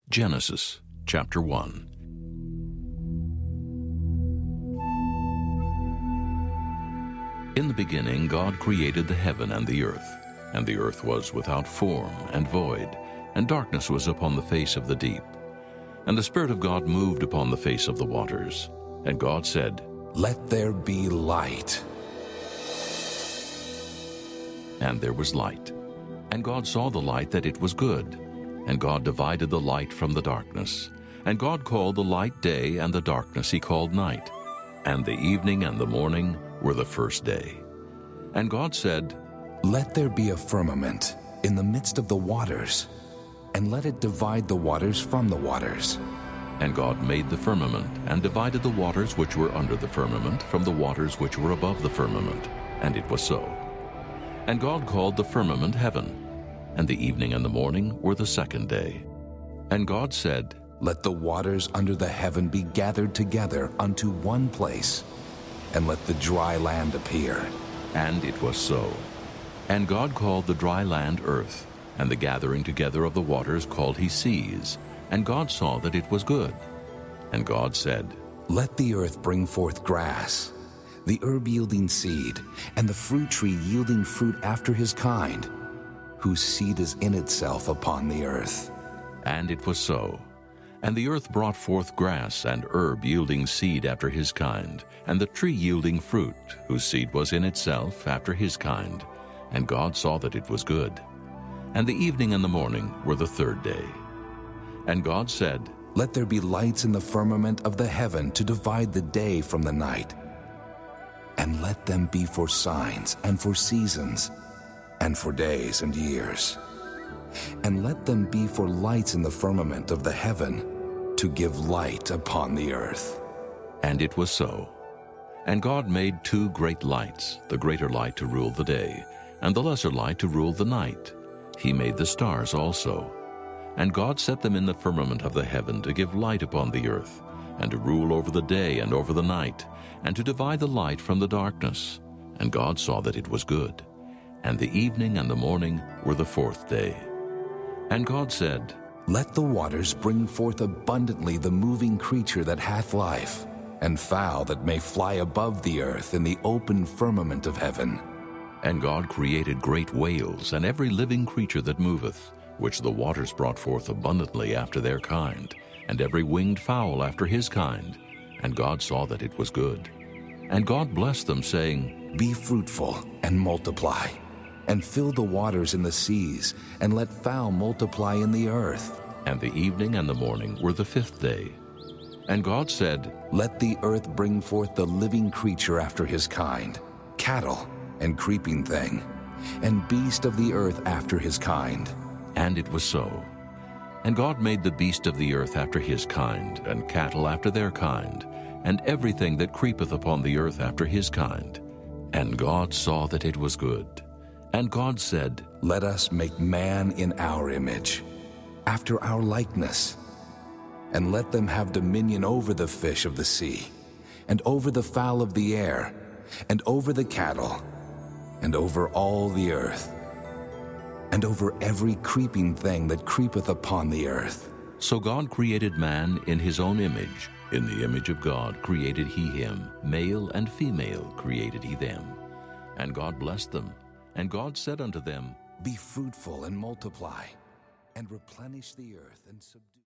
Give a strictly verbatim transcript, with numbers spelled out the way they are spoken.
Genesis chapter one. In the beginning God created the heaven and the earth, and the earth was without form and void, and darkness was upon the face of the deep. And the Spirit of God moved upon the face of the waters. And God said, "Let there be light." And there was light. And God saw the light that it was good. And God divided the light from the darkness. And God called the light day, and the darkness he called night. And the evening and the morning were the first day. And God said, "Let there be a firmament in the midst of the waters, and let it divide the waters from the waters." And God made the firmament, and divided the waters which were under the firmament from the waters which were above the firmament. And it was so. And God called the firmament heaven. And the evening and the morning were the second day. And God said, "Let the waters under the heaven be gathered together unto one place, and let the dry land appear." And it was so. And God called the dry land earth, and the gathering together of the waters called he seas. And God saw that it was good. And God said, "Let the earth bring forth grass, the herb yielding seed, and the fruit tree yielding fruit after his kind, whose seed is in itself upon the earth." And it was so. And the earth brought forth grass, and herb yielding seed after his kind, and the tree yielding fruit, whose seed was in itself after his kind. And God saw that it was good. And the evening and the morning were the third day. And God said, "Let there be lights in the firmament of the heaven to divide the day from the night, and let them be for signs and for seasons, and for days and years. And let them be for lights in the firmament of the heaven, to give light upon the earth." And it was so. And God made two great lights, the greater light to rule the day, and the lesser light to rule the night. He made the stars also. And God set them in the firmament of the heaven to give light upon the earth, and to rule over the day and over the night, and to divide the light from the darkness. And God saw that it was good. And the evening and the morning were the fourth day. And God said, "Let the waters bring forth abundantly the moving creature that hath life, and fowl that may fly above the earth in the open firmament of heaven." And God created great whales, and every living creature that moveth, which the waters brought forth abundantly after their kind, and every winged fowl after his kind. And God saw that it was good. And God blessed them, saying, "Be fruitful and multiply, and fill the waters in the seas, and let fowl multiply in the earth." And the evening and the morning were the fifth day. And God said, "Let the earth bring forth the living creature after his kind, cattle and creeping thing, and beast of the earth after his kind." And it was so. And God made the beast of the earth after his kind, and cattle after their kind, and everything that creepeth upon the earth after his kind. And God saw that it was good. And God said, "Let us make man in our image, after our likeness, and let them have dominion over the fish of the sea, and over the fowl of the air, and over the cattle, and over all the earth, and over every creeping thing that creepeth upon the earth." So God created man in his own image. In the image of God created he him. Male and female created he them. And God blessed them. And God said unto them, "Be fruitful and multiply, and replenish the earth and subdue."